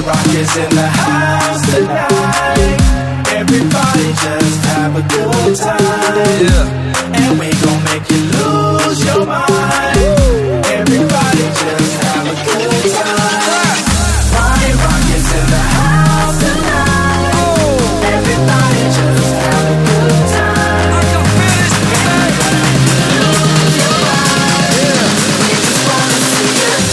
rock is in the house tonight. Everybody just have a good time. Yeah. And we gon' make you lose your mind. Everybody just have a good time. Party rock is in the house tonight. Everybody just have a good time. Lose your mind. We just wanna see it.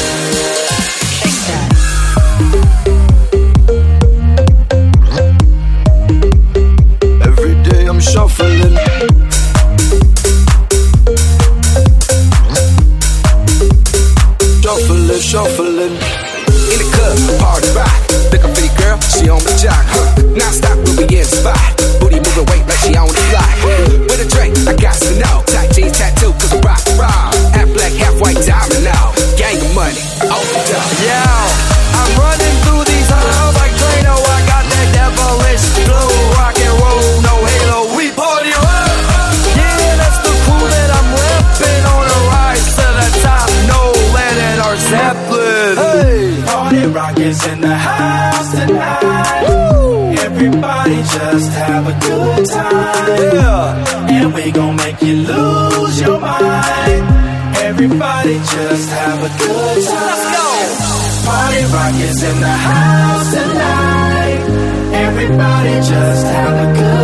Every day I'm shuffling. Shuffling. In the club, party rock. Looking pretty girl, she on the jock. Non-stop, we'll be in the spot. Booty moving weight like she on the fly. With a drink, I got to know. Tight jeans, tattoo, cause I rock the rock. Half black, half white, diamond now. Gang of money, open up. Yeah, I'm running through these halls like Drano. I got that devilish flow. Rock and roll, no halo. We party rock. Yeah, that's the crew that I'm repping. On a rise to the top. No Lennon or Zeppelin. Hey, party rock is in the house tonight. Woo. Everybody just have a good time. Yeah. And we gon' make you lose your mind. Everybody just have a good time. Let's go. Party rock is in the house tonight. Everybody just have a good